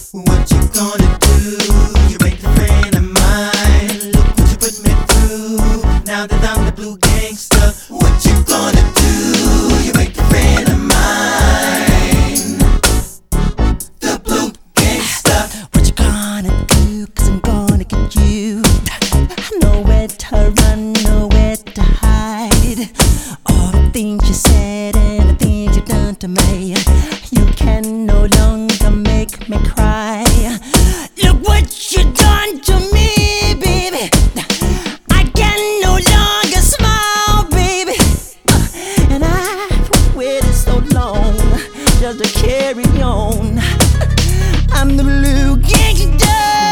What you gonna do? You ain't a friend of mine. Look what you put me through. Now that I'm the blue gangster, what you gonna do? You ain't a friend of mine. The blue gangster. What you gonna do? 'Cause I'm gonna get you. Nowhere to run, nowhere to hide. All the things you said and the things you done to me, you can no longer make me cry. Look what you done to me, baby. I can no longer smile, baby. And I've waited so long just to carry on. I'm the blue gangster.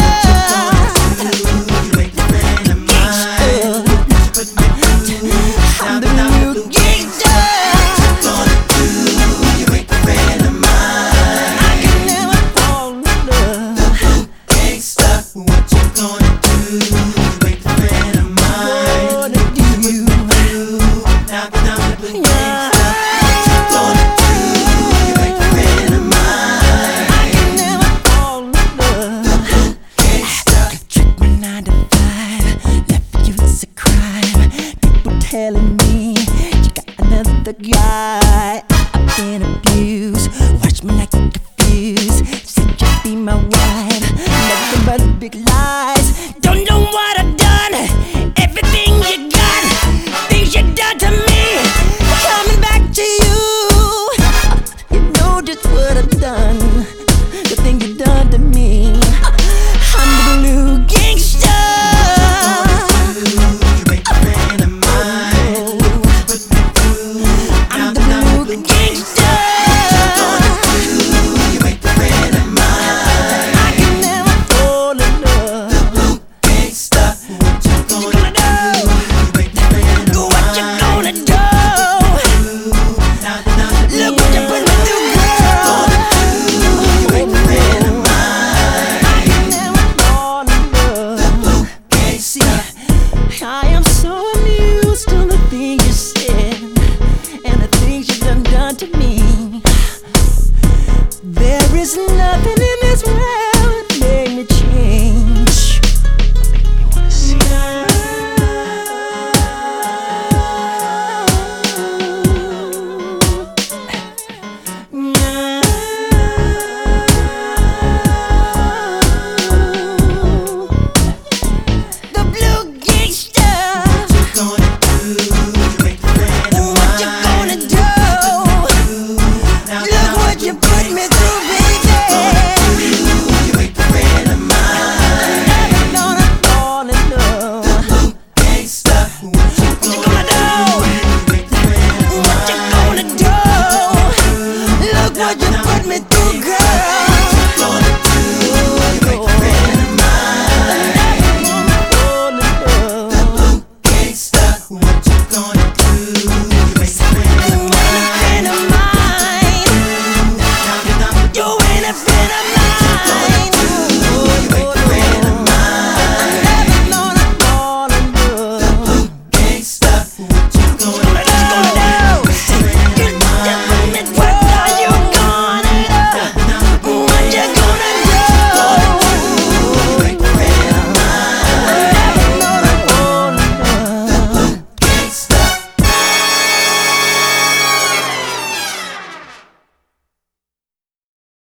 I'm the blue gangster. What you gonna do? You ain't a friend of mine. I can never fall in love. The blue gangster. What you gonna do? You ain't a friend of mine. Gonna do. Now that I'm the blue gangster, what you gonna do? You ain't a friend of mine. I can never fall in love. The blue gangster. Trick my 9 to 5, left you it's a crime. People telling me you got another guy. I've been abused, watch me like a fuse. Said you'd be my wife, nothing but big lies. Don't know what I've done, everything you got, things you done to me, coming back to you. You know just what I've done, the thing you done to me. I'm the blue gangster. You ain't a friend of mine. Put me through. I'm the blue gangster. You ain't a friend of mine. I can never fall in love. The blue gangster. What you gonna do? You ain't a friend of What you mine. gonna do? Now that I'm the Look what you put me through, girl. you ain't a friend of mine. I can never fall in love. Gangster. I am so amused on the things you said and the things you done to me. There is nothing